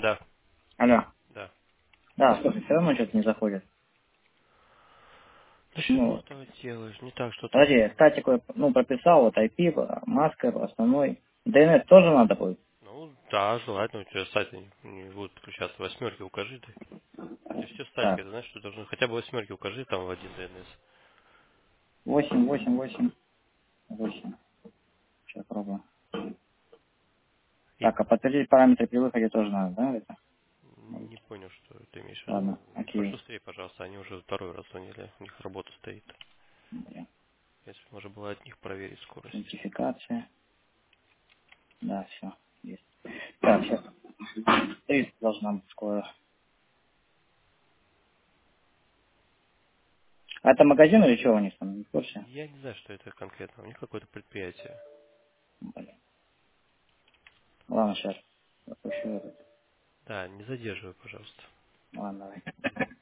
Да, Алло. да. Да, слушай, все равно что-то не заходит. Да что Почему? ты там делаешь? Не так что-то. Подожди, статику я, прописал, вот IP, маска, основной. DNS тоже надо будет? Ну, да, желательно, у тебя сайт не будет подключаться. Восьмерки укажи ты. Ты все статика, Так, ты знаешь, что должны хотя бы восьмерки укажи там в один DNS. 8, 8, 8, 8. Сейчас пробую. И Так, а подтвердить параметры при выходе тоже надо, да, это? не понял, что ты имеешь в виду. Ладно, окей. Пошустрее, пожалуйста, они уже второй раз звонили, у них работа стоит. Блин. Если можно было от них проверить скорость. Аутентификация. Да, все, есть. Так, сейчас. 30 должна быть скоро. А это магазин или что у них там, не в курсе? Я не знаю, что это конкретно. У них какое-то предприятие. Блин. Ладно, сейчас. Запущу этот. Да, не задерживай, пожалуйста. Ладно, давай.